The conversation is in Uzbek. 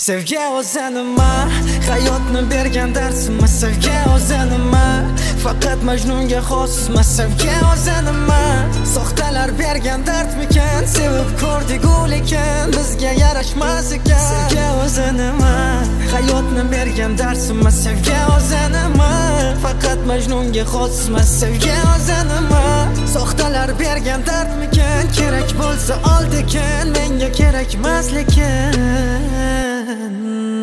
Sevgi o'zi nima? Hayotni bergan darsmi? Sevgi o'zi nima? Faqat Majnunga xosmi? Sevgi o'zi nima? Soxtalar bergan dardmikan? Sevib ko'rdik lekin bizga yarashmas ekan. Sevgi o'zi nima? Hayotni bergan darsmi? Sevgi o'zi nima? Faqat Majnunga xosmi? Sevgi o'zi nima? Soxtalar bergan dardmikan? Kerak bo'lsa oldikan, menga kerakmas lekin